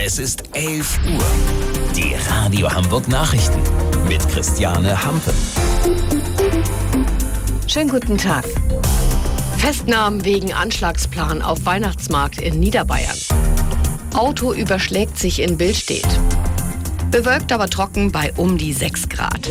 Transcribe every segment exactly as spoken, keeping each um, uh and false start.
Es ist elf Uhr. Die Radio Hamburg Nachrichten mit Christiane Hampe. Schönen guten Tag. Festnahmen wegen Anschlagsplan auf Weihnachtsmarkt in Niederbayern. Auto überschlägt sich in Billstedt. Bewölkt, aber trocken bei um die sechs Grad.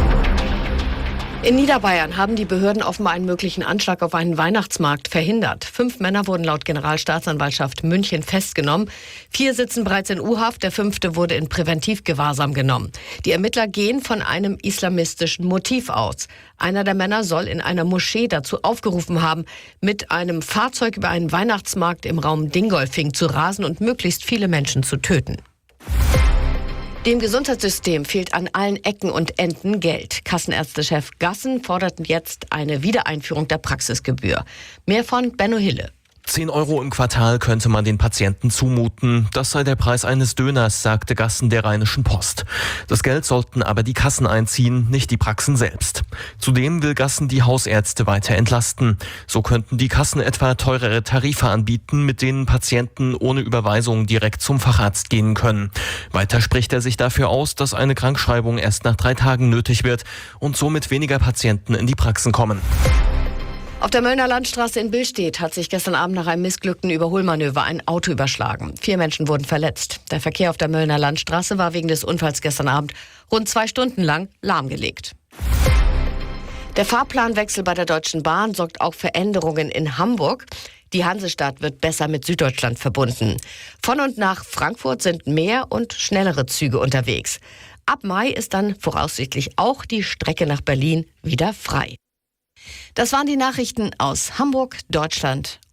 In Niederbayern haben die Behörden offenbar einen möglichen Anschlag auf einen Weihnachtsmarkt verhindert. Fünf Männer wurden laut Generalstaatsanwaltschaft München festgenommen. Vier sitzen bereits in U-Haft, der fünfte wurde in Präventivgewahrsam genommen. Die Ermittler gehen von einem islamistischen Motiv aus. Einer der Männer soll in einer Moschee dazu aufgerufen haben, mit einem Fahrzeug über einen Weihnachtsmarkt im Raum Dingolfing zu rasen und möglichst viele Menschen zu töten. Dem Gesundheitssystem fehlt an allen Ecken und Enden Geld. Kassenärztechef Gassen fordert jetzt eine Wiedereinführung der Praxisgebühr. Mehr von Benno Hille. zehn Euro im Quartal könnte man den Patienten zumuten. Das sei der Preis eines Döners, sagte Gassen der Rheinischen Post. Das Geld sollten aber die Kassen einziehen, nicht die Praxen selbst. Zudem will Gassen die Hausärzte weiter entlasten. So könnten die Kassen etwa teurere Tarife anbieten, mit denen Patienten ohne Überweisung direkt zum Facharzt gehen können. Weiter spricht er sich dafür aus, dass eine Krankschreibung erst nach drei Tagen nötig wird und somit weniger Patienten in die Praxen kommen. Auf der Möllner Landstraße in Billstedt hat sich gestern Abend nach einem missglückten Überholmanöver ein Auto überschlagen. Vier Menschen wurden verletzt. Der Verkehr auf der Möllner Landstraße war wegen des Unfalls gestern Abend rund zwei Stunden lang lahmgelegt. Der Fahrplanwechsel bei der Deutschen Bahn sorgt auch für Änderungen in Hamburg. Die Hansestadt wird besser mit Süddeutschland verbunden. Von und nach Frankfurt sind mehr und schnellere Züge unterwegs. Ab Mai ist dann voraussichtlich auch die Strecke nach Berlin wieder frei. Das waren die Nachrichten aus Hamburg, Deutschland